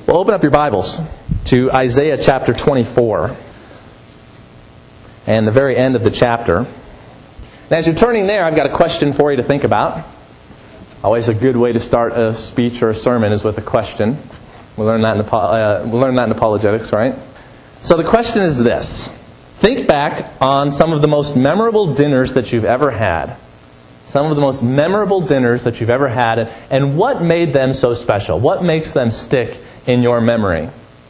Well, open up your Bibles to Isaiah chapter 24 and the very end of the chapter. And as you're turning there, I've got a question for you to think about. Always a good way to start a speech or a sermon is with a question. We learn that in apologetics, right? So the question is this. Think back on some of the most memorable dinners that you've ever had. Some of the most memorable dinners that you've ever had, and what made them so special? What makes them stick in your memory?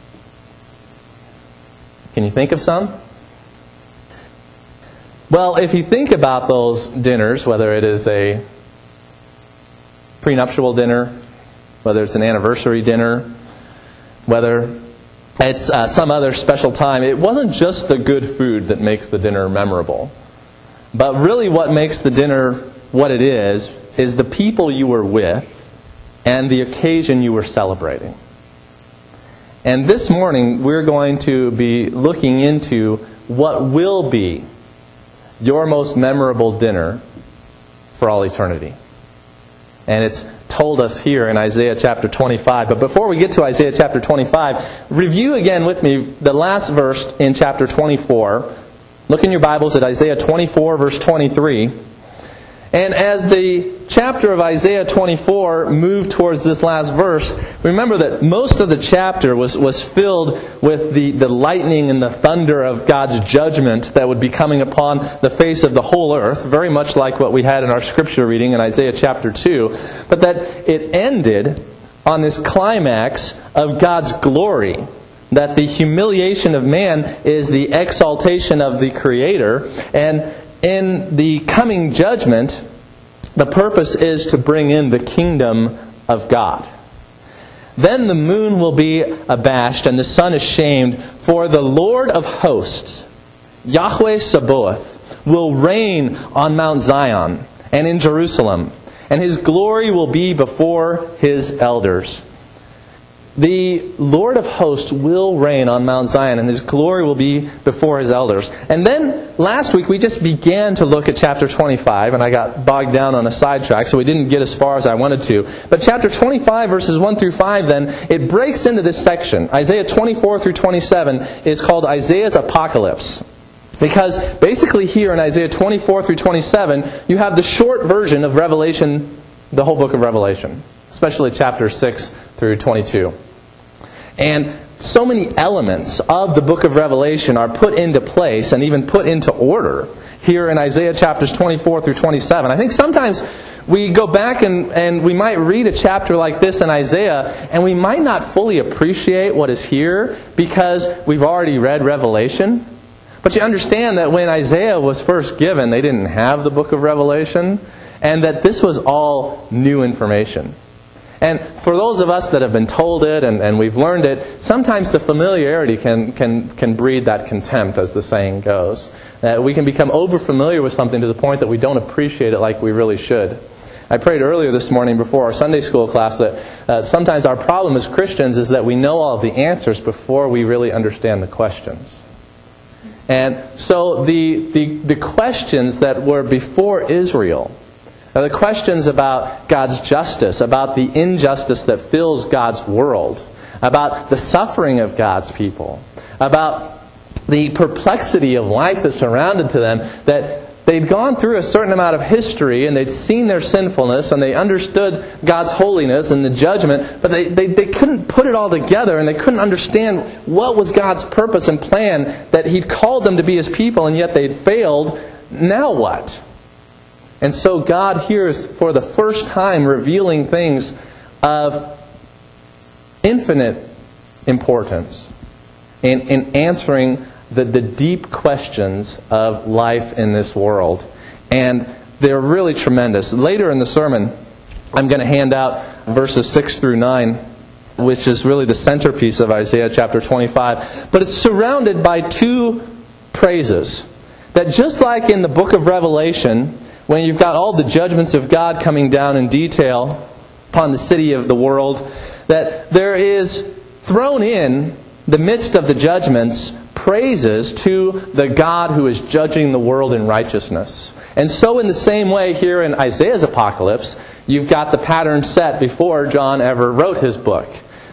Can you think of some? Well, if you think about those dinners, whether it is a prenuptial dinner, whether it's an anniversary dinner, whether it's some other special time, it wasn't just the good food that makes the dinner memorable. But really what makes the dinner what it is the people you were with and the occasion you were celebrating. And this morning we're going to be looking into what will be your most memorable dinner for all eternity. And it's told us here in Isaiah chapter 25. But before we get to Isaiah chapter 25, review again with me the last verse in chapter 24. Look in your Bibles at Isaiah 24, verse 23. And as the chapter of Isaiah 24 moved towards this last verse, remember that most of the chapter was filled with the lightning and the thunder of God's judgment that would be coming upon the face of the whole earth, very much like what we had in our scripture reading in Isaiah chapter 2, but that it ended on this climax of God's glory, that the humiliation of man is the exaltation of the Creator, and in the coming judgment, the purpose is to bring in the kingdom of God. Then the moon will be abashed and the sun ashamed, for the Lord of hosts, Yahweh Sabaoth, will reign on Mount Zion and in Jerusalem, and His glory will be before His elders. The Lord of hosts will reign on Mount Zion, and His glory will be before His elders. And then, last week, we just began to look at chapter 25, and I got bogged down on a sidetrack, so we didn't get as far as I wanted to. But chapter 25, verses 1 through 5, then, it breaks into this section. Isaiah 24 through 27 is called Isaiah's Apocalypse. Because basically here in Isaiah 24 through 27, you have the short version of Revelation, the whole book of Revelation, especially chapters 6 through 22. And so many elements of the book of Revelation are put into place and even put into order here in Isaiah chapters 24 through 27. I think sometimes we go back and we might read a chapter like this in Isaiah and we might not fully appreciate what is here because we've already read Revelation. But you understand that when Isaiah was first given, they didn't have the book of Revelation, and that this was all new information. And for those of us that have been told it and we've learned it, sometimes the familiarity can breed that contempt, as the saying goes. That we can become over-familiar with something to the point that we don't appreciate it like we really should. I prayed earlier this morning before our Sunday school class that sometimes our problem as Christians is that we know all of the answers before we really understand the questions. And so the questions that were before Israel, the questions about God's justice, about the injustice that fills God's world, about the suffering of God's people, about the perplexity of life that surrounded to them, that they'd gone through a certain amount of history and they'd seen their sinfulness and they understood God's holiness and the judgment, but they couldn't put it all together and they couldn't understand what was God's purpose and plan, that He'd called them to be His people and yet they'd failed. Now what? And so God here is for the first time revealing things of infinite importance in answering the deep questions of life in this world. And they're really tremendous. Later in the sermon, I'm going to hand out verses 6 through 9, which is really the centerpiece of Isaiah chapter 25. But it's surrounded by two praises. That just like in the book of Revelation, when you've got all the judgments of God coming down in detail upon the city of the world, that there is thrown in the midst of the judgments praises to the God who is judging the world in righteousness. And so in the same way here in Isaiah's Apocalypse, you've got the pattern set before John ever wrote his book.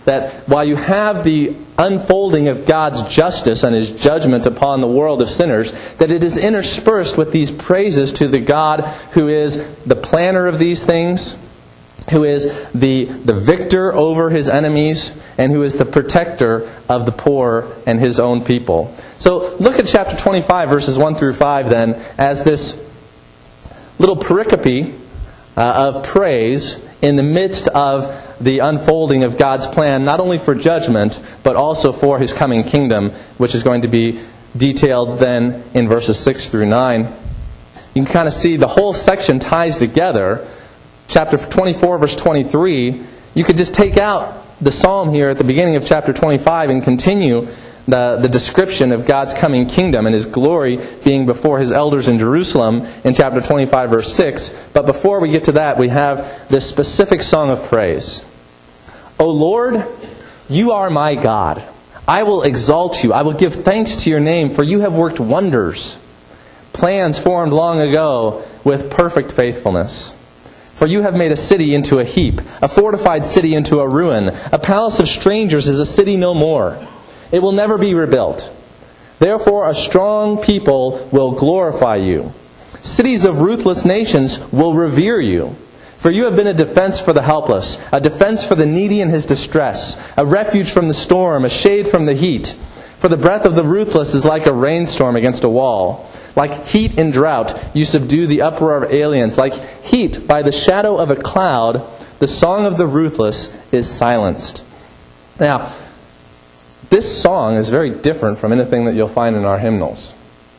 that while you have the unfolding of God's justice and His judgment upon the world of sinners, that it is interspersed with these praises to the God who is the planner of these things, who is the victor over His enemies, and who is the protector of the poor and His own people. So look at chapter 25, verses 1 through 5 then, as this little pericope of praise in the midst of the unfolding of God's plan, not only for judgment, but also for His coming kingdom, which is going to be detailed then in verses 6 through 9. You can kind of see the whole section ties together. Chapter 24, verse 23, you could just take out the psalm here at the beginning of chapter 25 and continue the description of God's coming kingdom and His glory being before His elders in Jerusalem in chapter 25, verse 6. But before we get to that, we have this specific song of praise. O Lord, You are my God. I will exalt You. I will give thanks to Your name, for You have worked wonders, plans formed long ago with perfect faithfulness. For You have made a city into a heap, a fortified city into a ruin. A palace of strangers is a city no more. It will never be rebuilt. Therefore a strong people will glorify You. Cities of ruthless nations will revere You. For You have been a defense for the helpless, a defense for the needy in his distress, a refuge from the storm, a shade from the heat. For the breath of the ruthless is like a rainstorm against a wall. Like heat in drought, You subdue the uproar of aliens. Like heat by the shadow of a cloud, the song of the ruthless is silenced. Now, this song is very different from anything that you'll find in our hymnals.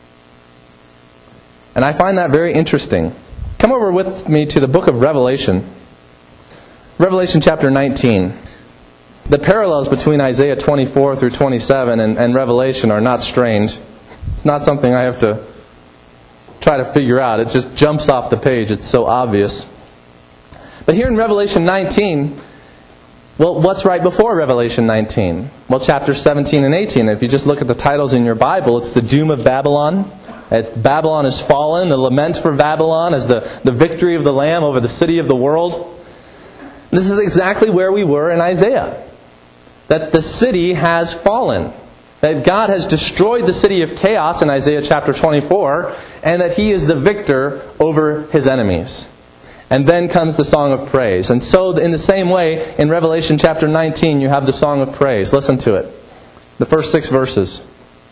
And I find that very interesting. Come over with me to the book of Revelation. Revelation chapter 19. The parallels between Isaiah 24 through 27 and Revelation are not strange. It's not something I have to try to figure out. It just jumps off the page. It's so obvious. But here in Revelation 19, well, what's right before Revelation 19? Well, chapters 17 and 18. If you just look at the titles in your Bible, it's the doom of Babylon. Babylon is fallen. The lament for Babylon is the victory of the Lamb over the city of the world. This is exactly where we were in Isaiah. That the city has fallen. That God has destroyed the city of chaos in Isaiah chapter 24, and that He is the victor over His enemies. And then comes the song of praise. And so in the same way, in Revelation chapter 19, you have the song of praise. Listen to it. The first 6 verses.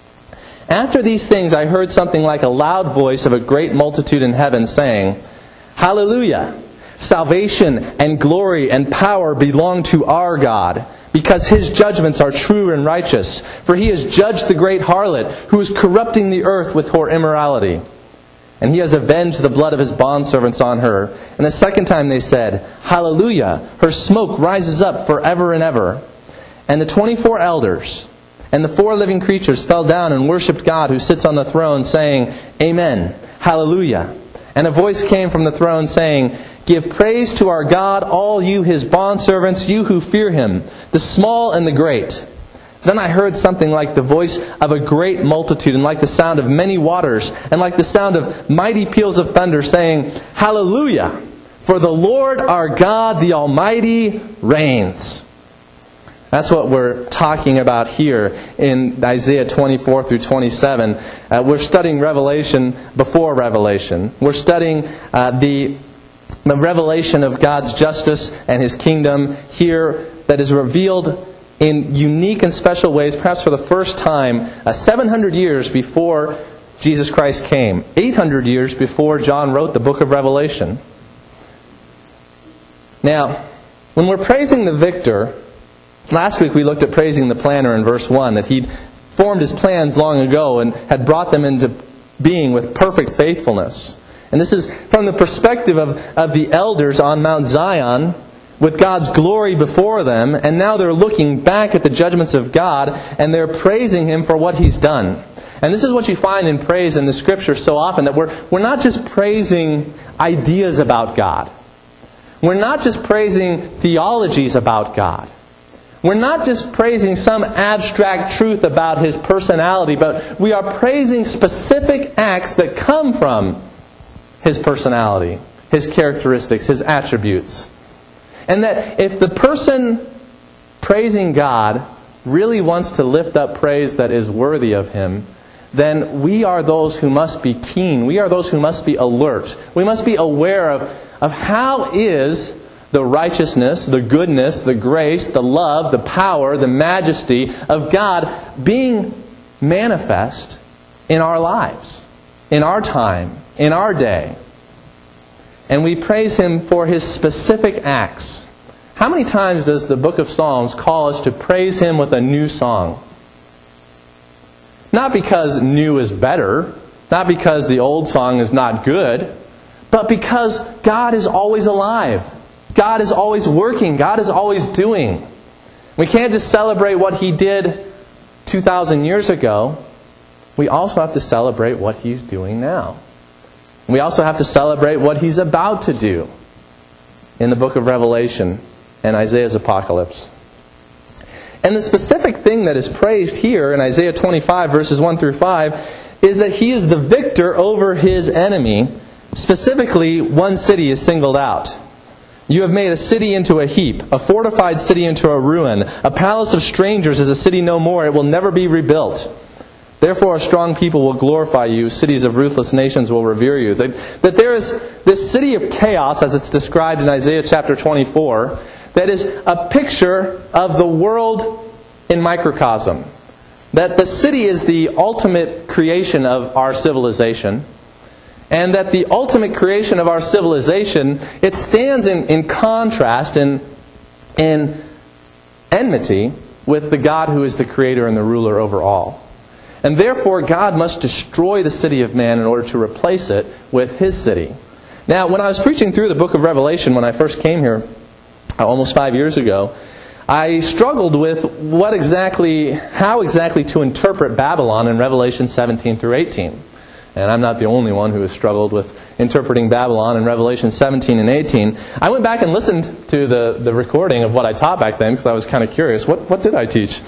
After these things I heard something like a loud voice of a great multitude in heaven saying, Hallelujah! Salvation and glory and power belong to our God, because His judgments are true and righteous. For He has judged the great harlot, who is corrupting the earth with her immorality. And He has avenged the blood of His bondservants on her. And the second time they said, Hallelujah! Her smoke rises up forever and ever. And the 24 elders and the 4 living creatures fell down and worshipped God who sits on the throne, saying, Amen, Hallelujah. And a voice came from the throne saying, Give praise to our God, all you His bondservants, you who fear Him, the small and the great. Then I heard something like the voice of a great multitude, and like the sound of many waters, and like the sound of mighty peals of thunder, saying, Hallelujah! For the Lord our God, the Almighty, reigns. That's what we're talking about here in Isaiah 24 through 27. We're studying Revelation before Revelation. We're studying the revelation of God's justice and His kingdom here that is revealed in unique and special ways, perhaps for the first time, 700 years before Jesus Christ came, 800 years before John wrote the book of Revelation. Now, when we're praising the victor, last week we looked at praising the planner in verse 1, that He'd formed His plans long ago and had brought them into being with perfect faithfulness. And this is from the perspective of the elders on Mount Zion, with God's glory before them, and now they're looking back at the judgments of God, and they're praising Him for what He's done. And this is what you find in praise in the Scripture so often, that we're not just praising ideas about God. We're not just praising theologies about God. We're not just praising some abstract truth about His personality, but we are praising specific acts that come from His personality, His characteristics, His attributes. And that if the person praising God really wants to lift up praise that is worthy of Him, then we are those who must be keen. We are those who must be alert. We must be aware of how is the righteousness, the goodness, the grace, the love, the power, the majesty of God being manifest in our lives, in our time, in our day. And we praise Him for His specific acts. How many times does the book of Psalms call us to praise Him with a new song? Not because new is better, not because the old song is not good, but because God is always alive. God is always working. God is always doing. We can't just celebrate what He did 2,000 years ago. We also have to celebrate what He's doing now. We also have to celebrate what He's about to do in the book of Revelation and Isaiah's apocalypse. And the specific thing that is praised here in Isaiah 25, verses 1 through 5, is that He is the victor over His enemy. Specifically, one city is singled out. You have made a city into a heap, a fortified city into a ruin. A palace of strangers is a city no more. It will never be rebuilt. Therefore a strong people will glorify you. Cities of ruthless nations will revere you. That there is this city of chaos, as it's described in Isaiah chapter 24, that is a picture of the world in microcosm. That the city is the ultimate creation of our civilization. And that the ultimate creation of our civilization, it stands in contrast, in enmity with the God who is the creator and the ruler over all. And therefore, God must destroy the city of man in order to replace it with His city. Now, when I was preaching through the book of Revelation when I first came here, almost 5 years ago, I struggled with how exactly to interpret Babylon in Revelation 17 through 18. And I'm not the only one who has struggled with interpreting Babylon in Revelation 17 and 18. I went back and listened to the recording of what I taught back then because I was kind of curious. What did I teach?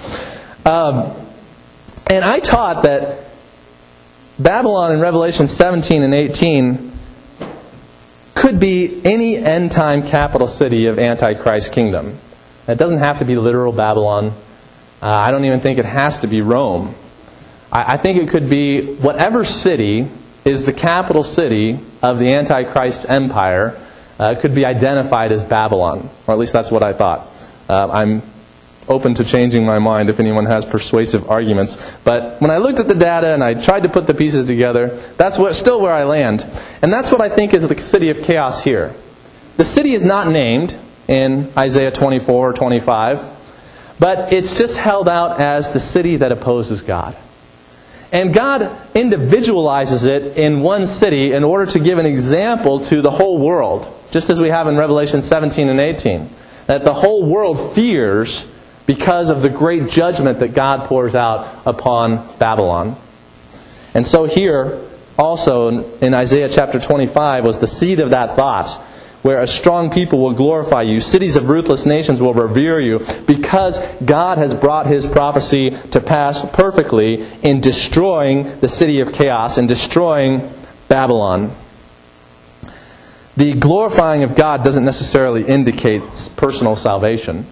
And I taught that Babylon in Revelation 17 and 18 could be any end-time capital city of Antichrist's kingdom. It doesn't have to be literal Babylon. I don't even think it has to be Rome. I think it could be whatever city is the capital city of the Antichrist empire could be identified as Babylon. Or at least that's what I thought. I'm open to changing my mind if anyone has persuasive arguments. But when I looked at the data and I tried to put the pieces together, that's still where I land. And that's what I think is the city of chaos here. The city is not named in Isaiah 24 or 25, but it's just held out as the city that opposes God. And God individualizes it in one city in order to give an example to the whole world, just as we have in Revelation 17 and 18. That the whole world fears because of the great judgment that God pours out upon Babylon. And so here, also in Isaiah chapter 25, was the seed of that thought, where a strong people will glorify you. Cities of ruthless nations will revere you, because God has brought His prophecy to pass perfectly in destroying the city of chaos and destroying Babylon. The glorifying of God doesn't necessarily indicate personal salvation.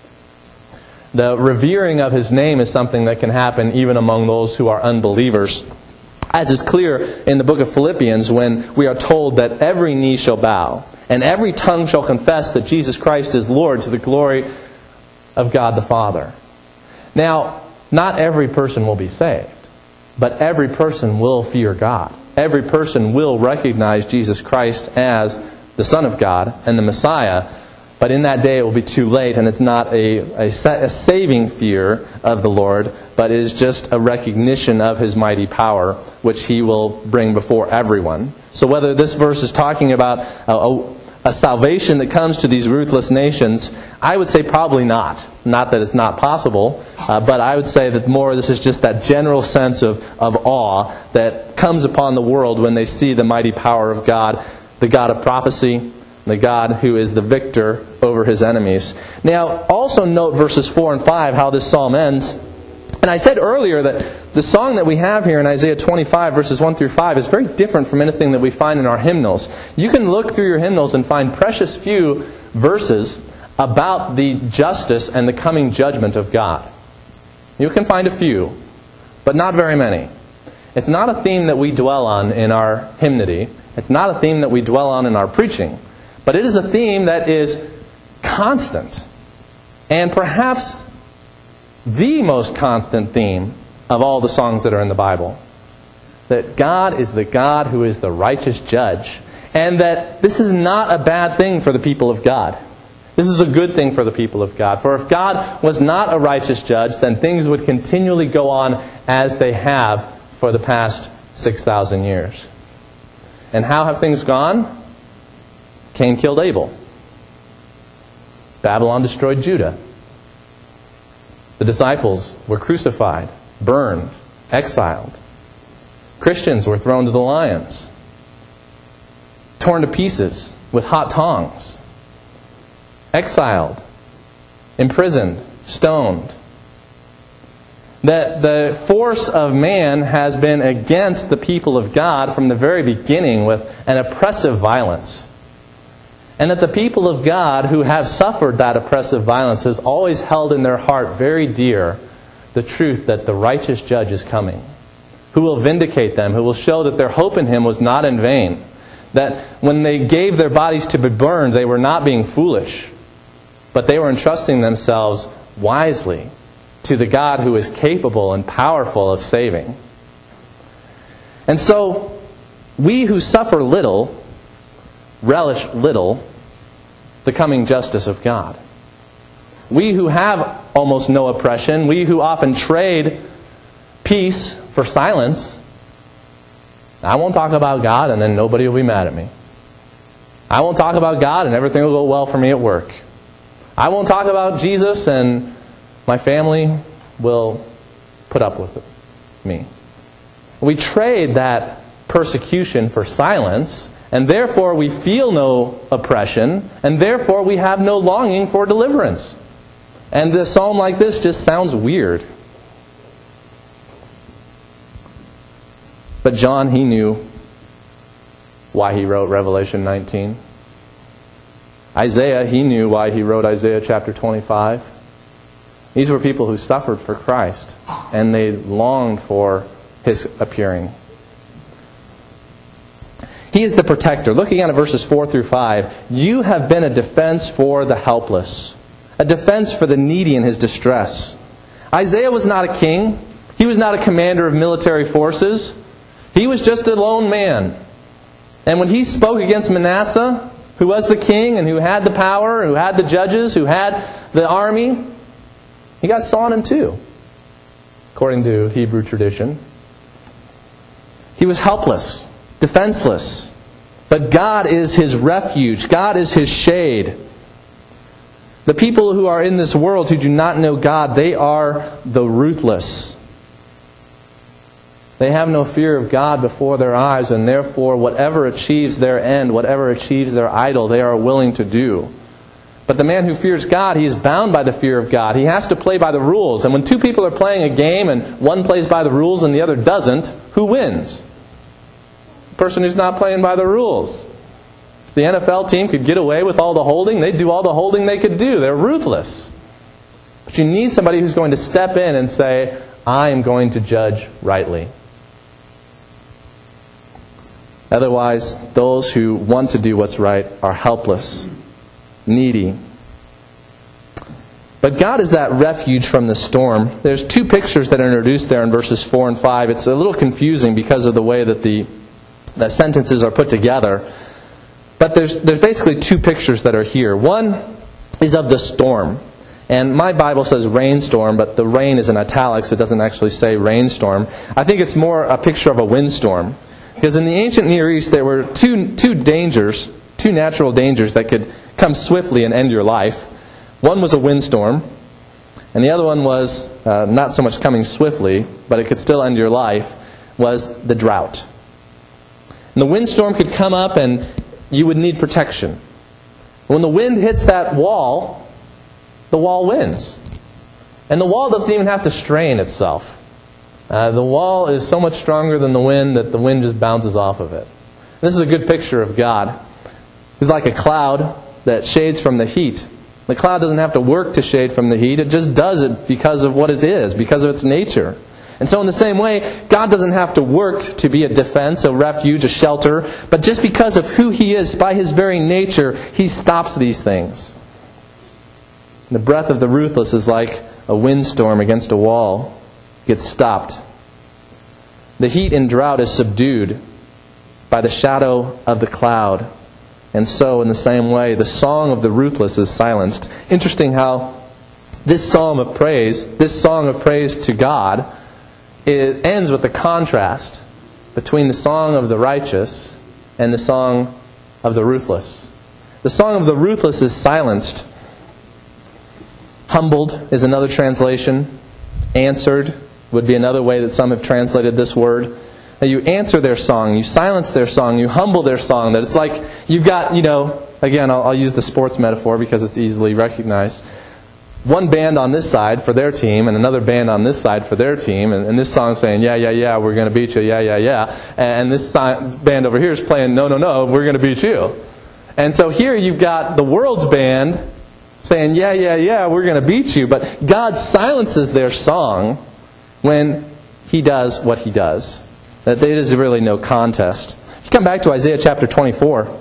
The revering of His name is something that can happen even among those who are unbelievers. As is clear in the book of Philippians, when we are told that every knee shall bow and every tongue shall confess that Jesus Christ is Lord, to the glory of God the Father. Now, not every person will be saved, but every person will fear God. Every person will recognize Jesus Christ as the Son of God and the Messiah. But in that day it will be too late, and it's not a saving fear of the Lord, but it is just a recognition of His mighty power, which He will bring before everyone. So whether this verse is talking about a salvation that comes to these ruthless nations, I would say probably not. Not that it's not possible, but I would say that more this is just that general sense of awe that comes upon the world when they see the mighty power of God, the God of prophecy, the God who is the victor over His enemies. Now, also note verses 4 and 5, how this psalm ends. And I said earlier that the song that we have here in Isaiah 25, verses 1 through 5, is very different from anything that we find in our hymnals. You can look through your hymnals and find precious few verses about the justice and the coming judgment of God. You can find a few, but not very many. It's not a theme that we dwell on in our hymnody. It's not a theme that we dwell on in our preaching. But it is a theme that is constant. And perhaps the most constant theme of all the songs that are in the Bible. That God is the God who is the righteous judge. And that this is not a bad thing for the people of God. This is a good thing for the people of God. For if God was not a righteous judge, then things would continually go on as they have for the past 6,000 years. And how have things gone? Cain killed Abel. Babylon destroyed Judah. The disciples were crucified, burned, exiled. Christians were thrown to the lions, torn to pieces with hot tongs, exiled, imprisoned, stoned. That the force of man has been against the people of God from the very beginning with an oppressive violence. And that the people of God who have suffered that oppressive violence has always held in their heart very dear the truth that the righteous judge is coming, who will vindicate them, who will show that their hope in Him was not in vain. That when they gave their bodies to be burned, they were not being foolish, but they were entrusting themselves wisely to the God who is capable and powerful of saving. And so, we who suffer little, relish little the coming justice of God. We who have almost no oppression, we who often trade peace for silence. I won't talk about God and then nobody will be mad at me. I won't talk about God and everything will go well for me at work. I won't talk about Jesus and my family will put up with me. We trade that persecution for silence, and therefore we feel no oppression, and therefore we have no longing for deliverance. And a psalm like this just sounds weird. But John, he knew why he wrote Revelation 19. Isaiah, he knew why he wrote Isaiah chapter 25. These were people who suffered for Christ, and they longed for His appearing. He is the protector. Looking at verses 4 through 5, you have been a defense for the helpless, a defense for the needy in his distress. Isaiah was not a king. He was not a commander of military forces. He was just a lone man. And when he spoke against Manasseh, who was the king and who had the power, who had the judges, who had the army, he got sawn in two, according to Hebrew tradition. He was helpless, defenseless. But God is his refuge. God is his shade. The people who are in this world who do not know God, they are the ruthless. They have no fear of God before their eyes, and therefore whatever achieves their end, whatever achieves their idol, they are willing to do. But the man who fears God, he is bound by the fear of God. He has to play by the rules. And when two people are playing a game and one plays by the rules and the other doesn't, who wins? The person who's not playing by the rules. If the NFL team could get away with all the holding, they'd do all the holding they could do. They're ruthless. But you need somebody who's going to step in and say, I am going to judge rightly. Otherwise, those who want to do what's right are helpless, needy. But God is that refuge from the storm. There's two pictures that are introduced there in verses 4 and 5. It's a little confusing because of the way that the sentences are put together. But there's basically two pictures that are here. One is of the storm. And my Bible says rainstorm, but the rain is in italics. It doesn't actually say rainstorm. I think it's more a picture of a windstorm. Because in the ancient Near East, there were two natural dangers that could come swiftly and end your life. One was a windstorm, and the other one was, not so much coming swiftly, but it could still end your life, was the drought. And the windstorm could come up and you would need protection. When the wind hits that wall, the wall wins. And the wall doesn't even have to strain itself. The wall is so much stronger than the wind that the wind just bounces off of it. This is a good picture of God. He's like a cloud that shades from the heat. The cloud doesn't have to work to shade from the heat. It just does it because of what it is, because of its nature. And so in the same way, God doesn't have to work to be a defense, a refuge, a shelter, but just because of who He is, by His very nature, He stops these things. The breath of the ruthless is like a windstorm against a wall. It gets stopped. The heat and drought is subdued by the shadow of the cloud. And so, in the same way, the song of the ruthless is silenced. Interesting how this psalm of praise, this song of praise to God, it ends with the contrast between the song of the righteous and the song of the ruthless. The song of the ruthless is silenced. Humbled is another translation. Answered would be another way that some have translated this word. That you answer their song, you silence their song, you humble their song. That it's like you've got, again, I'll use the sports metaphor because it's easily recognized. One band on this side for their team and another band on this side for their team. And this song's saying, yeah, yeah, yeah, we're going to beat you, yeah, yeah, yeah. And this band over here is playing, no, no, no, we're going to beat you. And so here you've got the world's band saying, yeah, yeah, yeah, we're going to beat you. But God silences their song when He does what He does. That it is really no contest. If you come back to Isaiah chapter 24,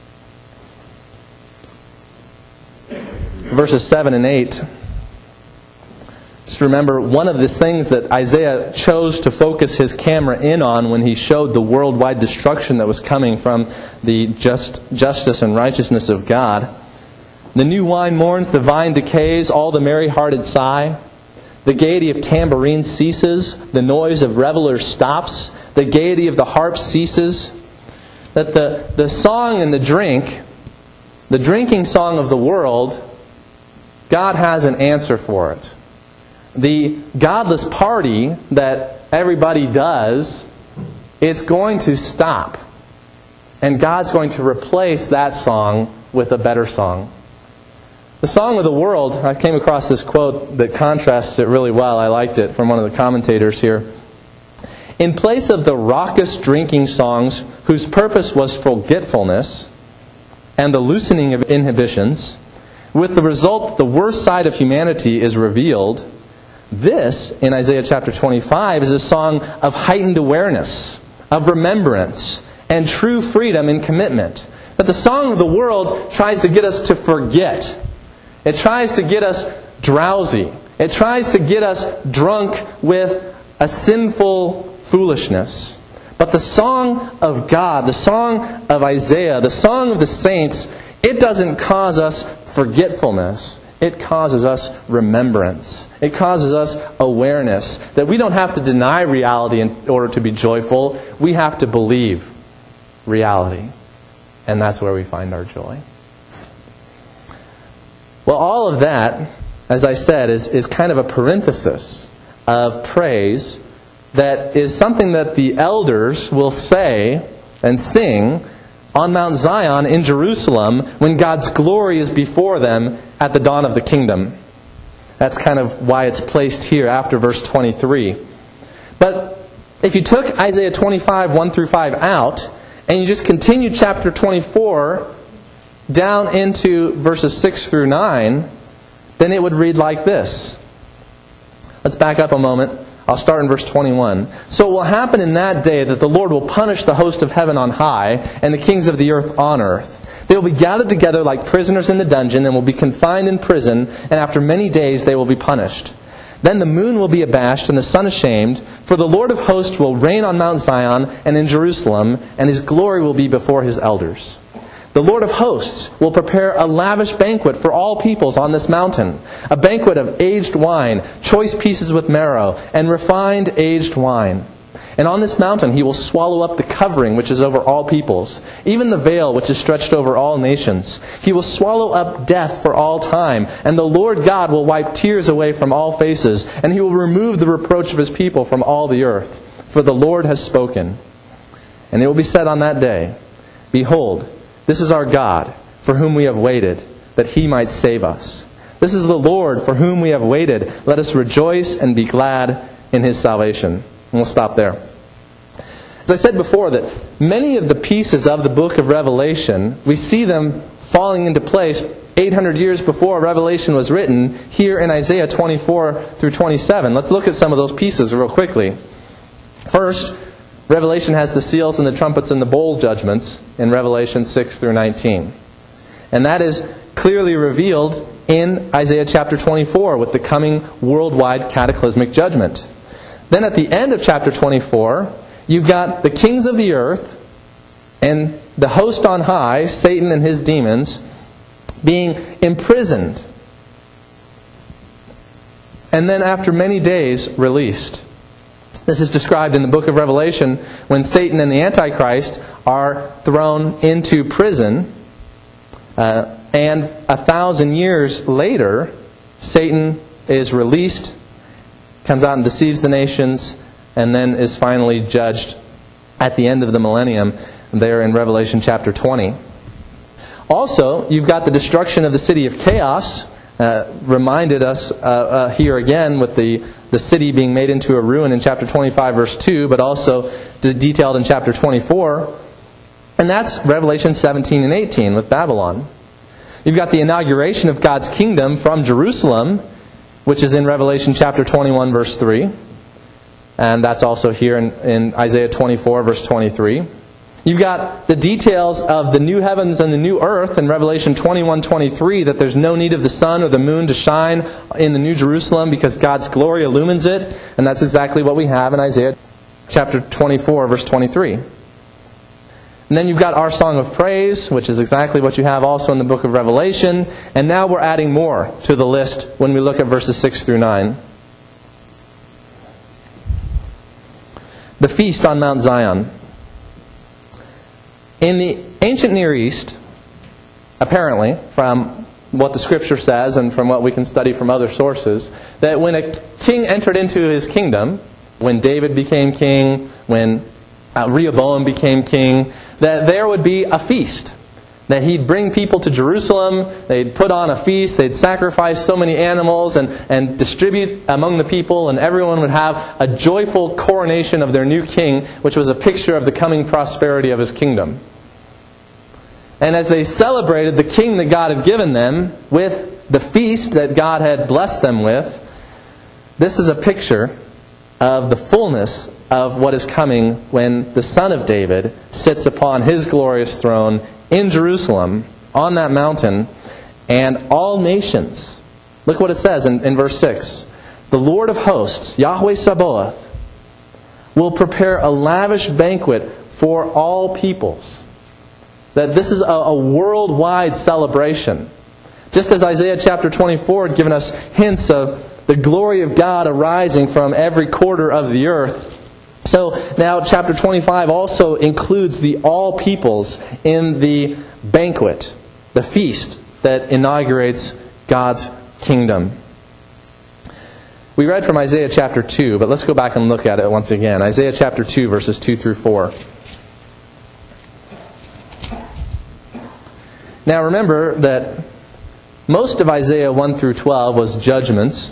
verses 7 and 8, just remember one of the things that Isaiah chose to focus his camera in on when he showed the worldwide destruction that was coming from the justice and righteousness of God. The new wine mourns, the vine decays, all the merry-hearted sigh. The gaiety of tambourine ceases, the noise of revelers stops, the gaiety of the harp ceases. That the song and the drinking song of the world, God has an answer for it. The godless party that everybody does, it's going to stop. And God's going to replace that song with a better song. The song of the world, I came across this quote that contrasts it really well. I liked it from one of the commentators here. In place of the raucous drinking songs whose purpose was forgetfulness and the loosening of inhibitions, with the result that the worst side of humanity is revealed, this, in Isaiah chapter 25, is a song of heightened awareness, of remembrance, and true freedom and commitment. But the song of the world tries to get us to forget. It tries to get us drowsy. It tries to get us drunk with a sinful foolishness. But the song of God, the song of Isaiah, the song of the saints, it doesn't cause us forgetfulness. It causes us remembrance. It causes us awareness that we don't have to deny reality in order to be joyful. We have to believe reality. And that's where we find our joy. Well, all of that, as I said, is kind of a parenthesis of praise that is something that the elders will say and sing on Mount Zion in Jerusalem when God's glory is before them at the dawn of the kingdom. That's kind of why it's placed here after verse 23. But if you took Isaiah 25, 1 through 5 out, and you just continued chapter 24 down into verses 6 through 9, then it would read like this. Let's back up a moment. I'll start in verse 21. So it will happen in that day that the Lord will punish the host of heaven on high and the kings of the earth on earth. They will be gathered together like prisoners in the dungeon and will be confined in prison, and after many days they will be punished. Then the moon will be abashed and the sun ashamed, for the Lord of hosts will reign on Mount Zion and in Jerusalem, and His glory will be before His elders. The Lord of hosts will prepare a lavish banquet for all peoples on this mountain, a banquet of aged wine, choice pieces with marrow, and refined aged wine. And on this mountain He will swallow up the covering which is over all peoples, even the veil which is stretched over all nations. He will swallow up death for all time, and the Lord God will wipe tears away from all faces, and He will remove the reproach of His people from all the earth. For the Lord has spoken. And it will be said on that day, Behold, this is our God, for whom we have waited, that He might save us. This is the Lord, for whom we have waited. Let us rejoice and be glad in His salvation. And we'll stop there. As I said before, that many of the pieces of the book of Revelation, we see them falling into place 800 years before Revelation was written, here in Isaiah 24 through 27. Let's look at some of those pieces real quickly. First, Revelation has the seals and the trumpets and the bowl judgments in Revelation 6 through 19. And that is clearly revealed in Isaiah chapter 24 with the coming worldwide cataclysmic judgment. Then at the end of chapter 24, you've got the kings of the earth and the host on high, Satan and his demons, being imprisoned. And then after many days, released. This is described in the book of Revelation when Satan and the Antichrist are thrown into prison. And 1,000 years later, Satan is released, comes out and deceives the nations, and then is finally judged at the end of the millennium there in Revelation chapter 20. Also, you've got the destruction of the city of chaos, reminded us here again with the city being made into a ruin in chapter 25 verse 2, but also detailed in chapter 24. And that's Revelation 17 and 18 with Babylon. You've got the inauguration of God's kingdom from Jerusalem, which is in Revelation chapter 21 verse 3. And that's also here in Isaiah 24 verse 23. You've got the details of the new heavens and the new earth in Revelation 21:23, that there's no need of the sun or the moon to shine in the New Jerusalem because God's glory illumines it. And that's exactly what we have in Isaiah chapter 24, verse 23. And then you've got our song of praise, which is exactly what you have also in the book of Revelation. And now we're adding more to the list when we look at verses 6 through 9. The feast on Mount Zion. In the ancient Near East, apparently, from what the Scripture says and from what we can study from other sources, that when a king entered into his kingdom, when David became king, when Rehoboam became king, that there would be a feast. That he'd bring people to Jerusalem, they'd put on a feast, they'd sacrifice so many animals and distribute among the people, and everyone would have a joyful coronation of their new king, which was a picture of the coming prosperity of his kingdom. And as they celebrated the king that God had given them with the feast that God had blessed them with, this is a picture of the fullness of what is coming when the Son of David sits upon his glorious throne in Jerusalem, on that mountain, and all nations. Look what it says in verse 6. The Lord of hosts, Yahweh Sabaoth, will prepare a lavish banquet for all peoples. That this is a worldwide celebration. Just as Isaiah chapter 24 had given us hints of the glory of God arising from every quarter of the earth, so now chapter 25 also includes the all peoples in the banquet, the feast that inaugurates God's kingdom. We read from Isaiah chapter 2, but let's go back and look at it once again. Isaiah chapter 2, verses 2 through 4. Now remember that most of Isaiah 1 through 12 was judgments.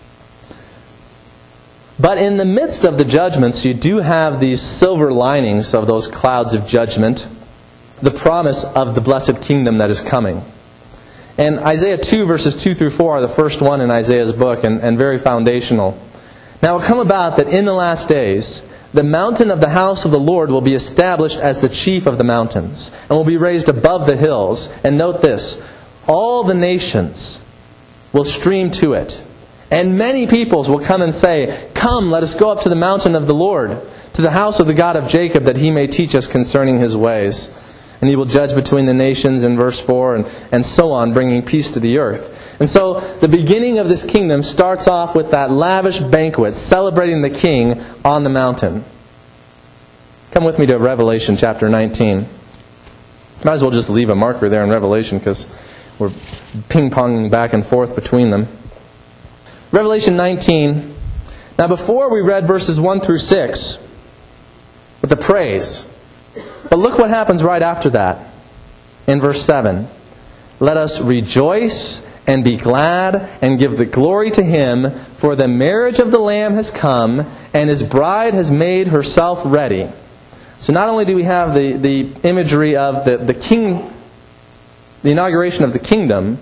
But in the midst of the judgments, you do have these silver linings of those clouds of judgment, the promise of the blessed kingdom that is coming. And Isaiah 2 verses 2 through 4 are the first one in Isaiah's book and very foundational. Now it will come about that in the last days, the mountain of the house of the Lord will be established as the chief of the mountains, and will be raised above the hills. And note this, all the nations will stream to it. And many peoples will come and say, "Come, let us go up to the mountain of the Lord, to the house of the God of Jacob, that He may teach us concerning His ways. And He will judge between the nations," in verse 4, and so on, bringing peace to the earth. And so the beginning of this kingdom starts off with that lavish banquet, celebrating the King on the mountain. Come with me to Revelation chapter 19. Might as well just leave a marker there in Revelation because we're ping-ponging back and forth between them. Revelation 19. Now before we read verses 1 through 6 with the praise. But look what happens right after that. In verse 7. Let us rejoice and be glad and give the glory to Him, for the marriage of the Lamb has come, and His bride has made herself ready. So not only do we have the imagery of the king, the inauguration of the kingdom,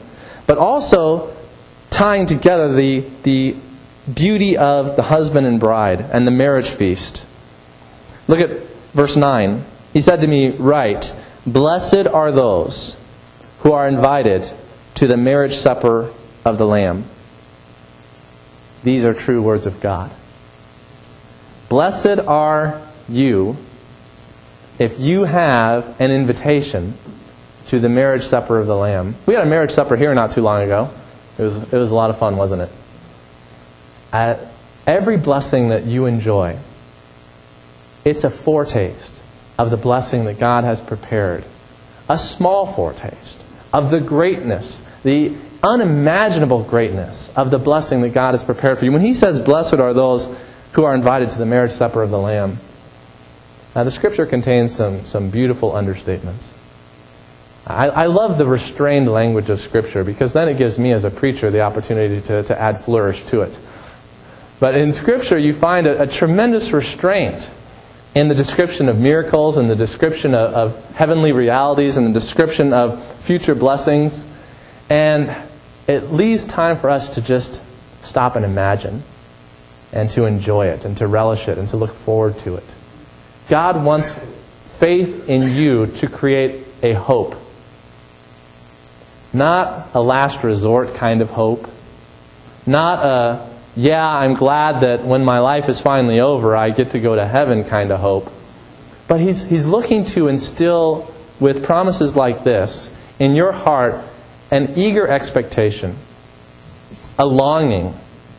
but also tying together the beauty of the husband and bride and the marriage feast. Look at verse 9. He said to me, "Write, blessed are those who are invited to the marriage supper of the Lamb." These are true words of God. Blessed are you if you have an invitation to the marriage supper of the Lamb. We had a marriage supper here not too long ago. It was a lot of fun, wasn't it? Every blessing that you enjoy, it's a foretaste of the blessing that God has prepared. A small foretaste of the greatness, the unimaginable greatness of the blessing that God has prepared for you. When He says, "Blessed are those who are invited to the marriage supper of the Lamb," now the Scripture contains some beautiful understatements. I love the restrained language of Scripture because then it gives me as a preacher the opportunity to add flourish to it. But in Scripture you find a tremendous restraint in the description of miracles and the description of heavenly realities and the description of future blessings. And it leaves time for us to just stop and imagine and to enjoy it and to relish it and to look forward to it. God wants faith in you to create a hope. Not a last resort kind of hope. Not a, yeah, I'm glad that when my life is finally over, I get to go to heaven kind of hope. But He's looking to instill, with promises like this, in your heart an eager expectation, a longing,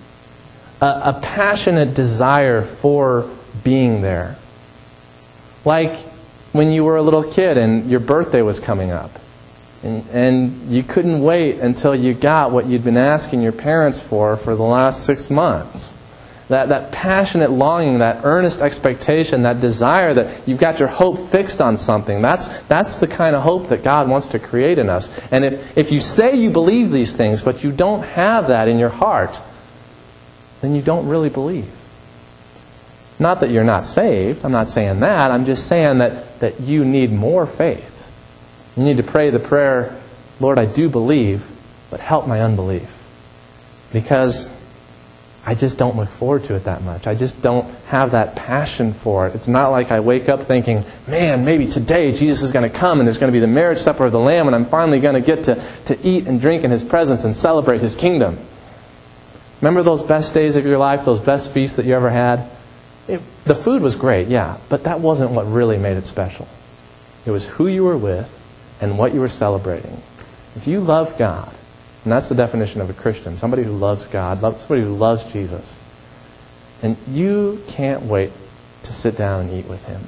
a passionate desire for being there. Like when you were a little kid and your birthday was coming up. And you couldn't wait until you got what you'd been asking your parents for the last 6 months. That passionate longing, that earnest expectation, that desire that you've got your hope fixed on something. That's the kind of hope that God wants to create in us. And if you say you believe these things, but you don't have that in your heart, then you don't really believe. Not that you're not saved. I'm not saying that. I'm just saying that you need more faith. You need to pray the prayer, "Lord, I do believe, but help my unbelief." Because I just don't look forward to it that much. I just don't have that passion for it. It's not like I wake up thinking, man, maybe today Jesus is going to come and there's going to be the marriage supper of the Lamb and I'm finally going to get to eat and drink in His presence and celebrate His kingdom. Remember those best days of your life, those best feasts that you ever had? The food was great, yeah, but that wasn't what really made it special. It was who you were with and what you were celebrating. If you love God, and that's the definition of a Christian, somebody who loves God, somebody who loves Jesus, and you can't wait to sit down and eat with Him.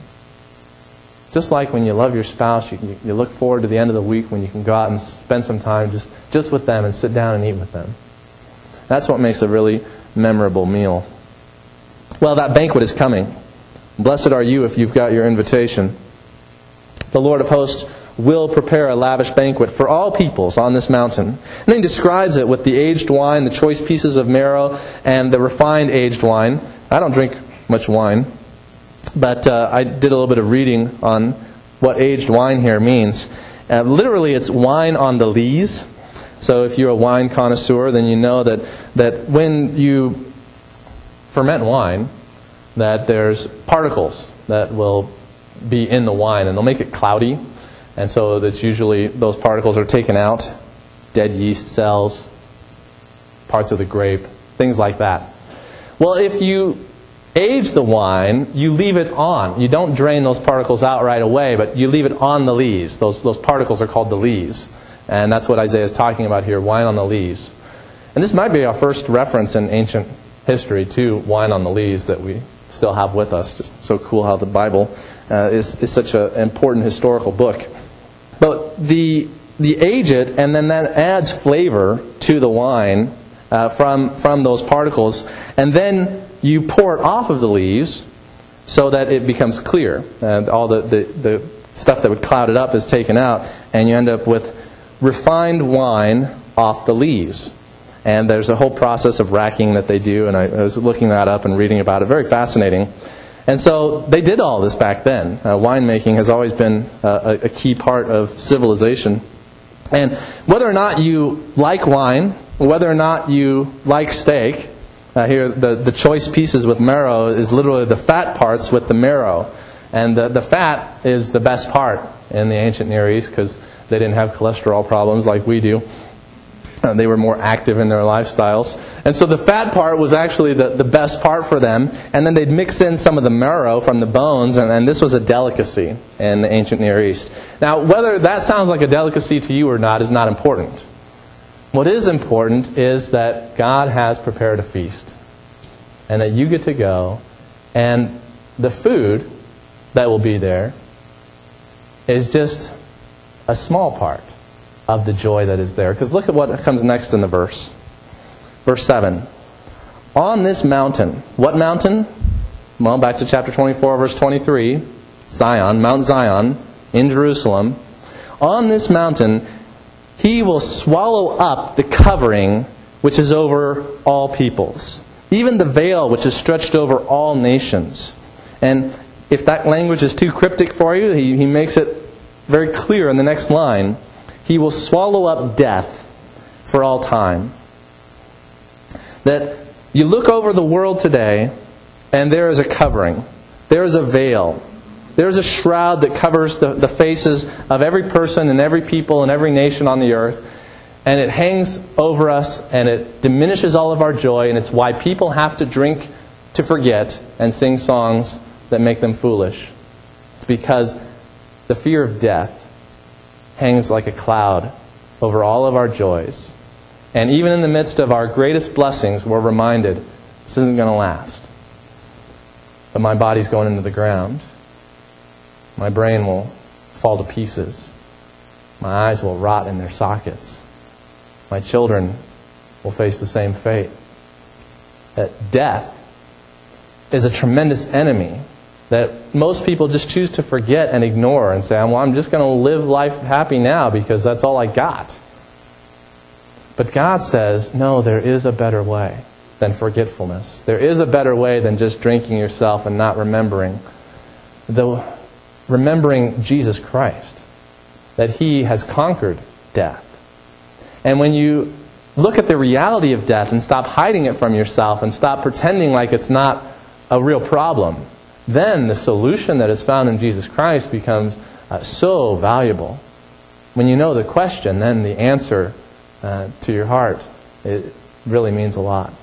Just like when you love your spouse, you look forward to the end of the week when you can go out and spend some time just with them and sit down and eat with them. That's what makes a really memorable meal. Well, that banquet is coming. Blessed are you if you've got your invitation. The Lord of hosts will prepare a lavish banquet for all peoples on this mountain. And then He describes it with the aged wine, the choice pieces of marrow, and the refined aged wine. I don't drink much wine, but I did a little bit of reading on what aged wine here means. Literally, it's wine on the lees. So if you're a wine connoisseur, then you know that when you ferment wine, that there's particles that will be in the wine, and they'll make it cloudy. And so that's usually, those particles are taken out, dead yeast cells, parts of the grape, things like that. Well, if you age the wine, you leave it on. You don't drain those particles out right away, but you leave it on the lees. Those particles are called the lees. And that's what Isaiah is talking about here, wine on the lees. And this might be our first reference in ancient history to wine on the lees that we still have with us. Just so cool how the Bible is such an important historical book. But the age it, and then that adds flavor to the wine from those particles. And then you pour it off of the lees so that it becomes clear. And all the stuff that would cloud it up is taken out. And you end up with refined wine off the lees. And there's a whole process of racking that they do. And I was looking that up and reading about it. Very fascinating. And so they did all this back then. Winemaking has always been a key part of civilization. And whether or not you like wine, whether or not you like steak, here the choice pieces with marrow is literally the fat parts with the marrow. And the fat is the best part in the ancient Near East because they didn't have cholesterol problems like we do. They were more active in their lifestyles. And so the fat part was actually the best part for them. And then they'd mix in some of the marrow from the bones, and this was a delicacy in the ancient Near East. Now, whether that sounds like a delicacy to you or not is not important. What is important is that God has prepared a feast, and that you get to go, and the food that will be there is just a small part of the joy that is there. Because look at what comes next in the verse. Verse 7. On this mountain. What mountain? Well, back to chapter 24, verse 23. Zion, Mount Zion, in Jerusalem. On this mountain, He will swallow up the covering which is over all peoples, even the veil which is stretched over all nations. And if that language is too cryptic for you, he makes it very clear in the next line. He will swallow up death for all time. That you look over the world today, and there is a covering. There is a veil. There is a shroud that covers the faces of every person and every people and every nation on the earth. And it hangs over us, and it diminishes all of our joy, and it's why people have to drink to forget and sing songs that make them foolish. It's because the fear of death hangs like a cloud over all of our joys. And even in the midst of our greatest blessings, we're reminded, this isn't going to last. But my body's going into the ground. My brain will fall to pieces. My eyes will rot in their sockets. My children will face the same fate. That death is a tremendous enemy that most people just choose to forget and ignore and say, well, I'm just going to live life happy now because that's all I got. But God says, no, there is a better way than forgetfulness. There is a better way than just drinking yourself and not remembering. Remembering Jesus Christ, that He has conquered death. And when you look at the reality of death and stop hiding it from yourself and stop pretending like it's not a real problem, then the solution that is found in Jesus Christ becomes so valuable. When you know the question, then the answer to your heart, it really means a lot.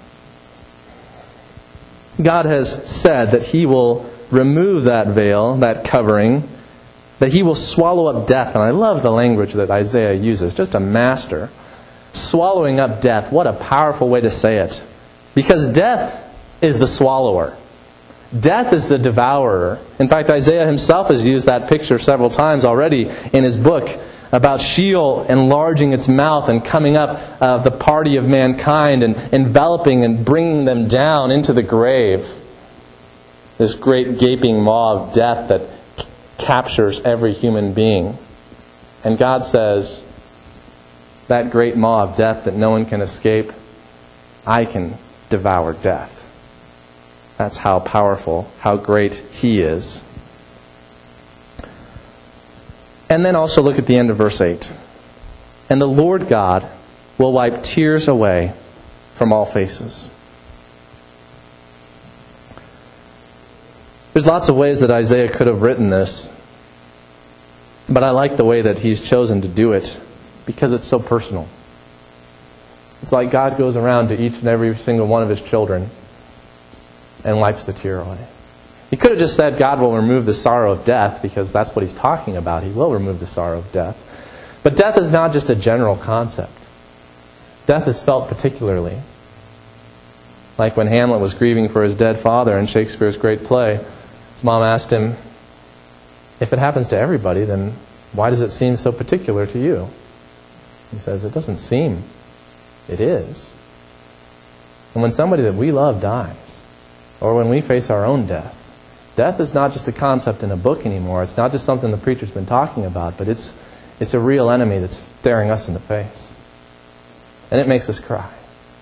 God has said that He will remove that veil, that covering, that He will swallow up death. And I love the language that Isaiah uses, just a master. Swallowing up death, what a powerful way to say it. Because death is the swallower. Death is the devourer. In fact, Isaiah himself has used that picture several times already in his book about Sheol enlarging its mouth and coming up the party of mankind and enveloping and bringing them down into the grave. This great gaping maw of death that captures every human being. And God says, that great maw of death that no one can escape, I can devour death. That's how powerful, how great He is. And then also look at the end of verse 8. And the Lord God will wipe tears away from all faces. There's lots of ways that Isaiah could have written this, but I like the way that he's chosen to do it because it's so personal. It's like God goes around to each and every single one of His children and wipes the tear away. He could have just said God will remove the sorrow of death because that's what He's talking about. He will remove the sorrow of death. But death is not just a general concept. Death is felt particularly. Like when Hamlet was grieving for his dead father in Shakespeare's great play, his mom asked him, if it happens to everybody, then why does it seem so particular to you? He says, it doesn't seem. It is. And when somebody that we love dies, or when we face our own death, death is not just a concept in a book anymore. It's not just something the preacher's been talking about, but it's a real enemy that's staring us in the face. And it makes us cry.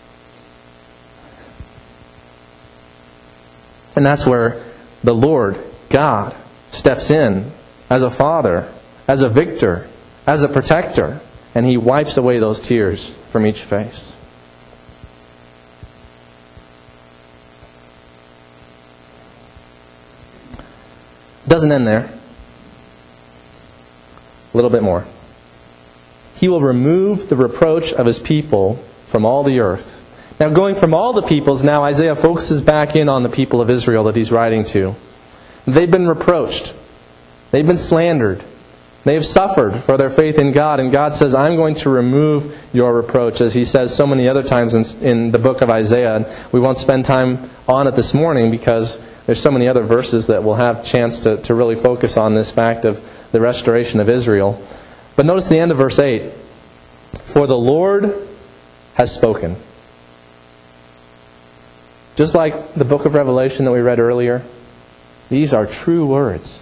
And that's where the Lord, God, steps in as a father, as a victor, as a protector. And He wipes away those tears from each face. Doesn't end there. A little bit more. He will remove the reproach of His people from all the earth. Now, going from all the peoples, now Isaiah focuses back in on the people of Israel that he's writing to. They've been reproached. They've been slandered. They have suffered for their faith in God. And God says, I'm going to remove your reproach, as He says so many other times in the book of Isaiah. And we won't spend time on it this morning because there's so many other verses that we'll have a chance to really focus on this fact of the restoration of Israel. But notice the end of verse 8. For the Lord has spoken. Just like the book of Revelation that we read earlier, these are true words.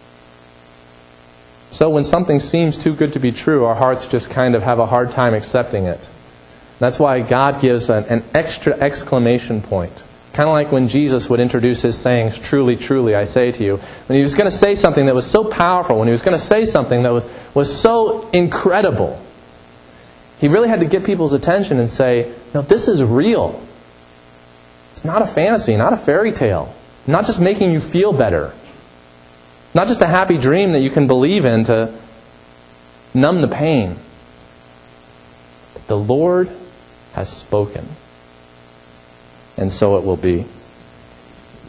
So when something seems too good to be true, our hearts just kind of have a hard time accepting it. That's why God gives an extra exclamation point. Kind of like when Jesus would introduce His sayings, truly, truly, I say to you. When He was going to say something that was so powerful, when He was going to say something that was so incredible, He really had to get people's attention and say, no, this is real. It's not a fantasy, not a fairy tale. Not just making you feel better. Not just a happy dream that you can believe in to numb the pain. The Lord has spoken. And so it will be.